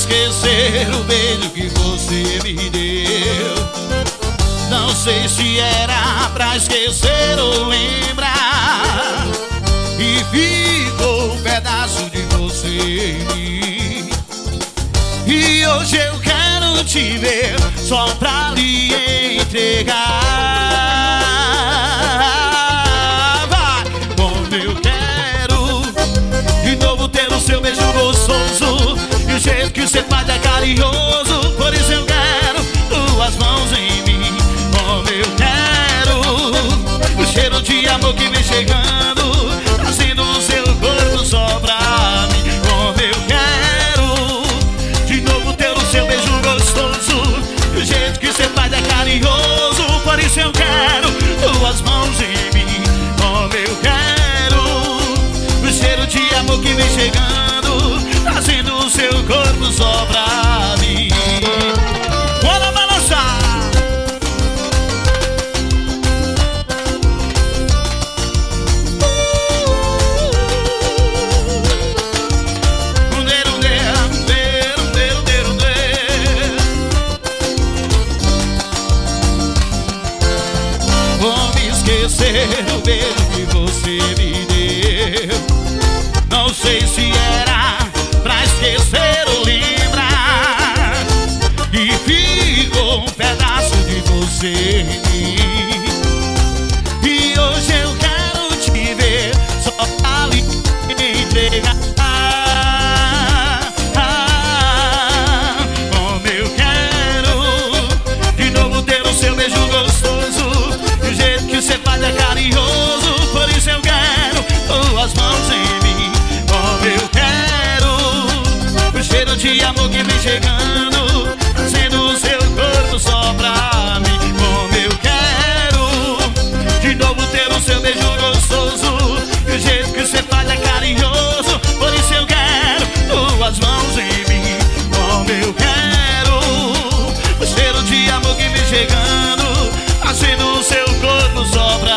esquecer o beijo que você me deu. Não sei se era pra esquecer ou lembrar, e ficou um pedaço de você em mim. E hoje eu quero te ver só pra lhe entregar. Vai, como eu quero de novo ter o seu beijo gostoso, e o jeito que você faz é carinhoso. Por isso eu quero tuas mãos em mim. Como eu quero o cheiro de amor que vem chegando, trazendo o seu corpo só pra mim. Como eu quero de novo ter o seu beijo gostoso, e o jeito que você faz é carinhoso. Por isso eu quero tuas mãos em mim. Como eu quero o cheiro de amor que vem chegando, trazendo o seu corpo só pra mim. Bora balançar! Como esquecer o beijo que você me deu? Não sei se era pra esquecer ou lembrar, e ficou um pedaço de você em mim. E hoje eu quero te ver só pra lhe entregar. Como eu quero de novo ter o seu beijo gostoso, e o jeito que você faz é carinhoso. Por isso eu quero tuas mãos em mim. Como eu quero o cheiro de amor que vem chegando, trazendo o seu corpo só pra mim. Como eu quero de novo ter o seu beijo gostoso, e o jeito que você faz é carinhoso. Por isso eu quero tuas mãos em mim. Como eu quero o cheiro de amor que vem chegando, trazendo o seu corpo só pra mim.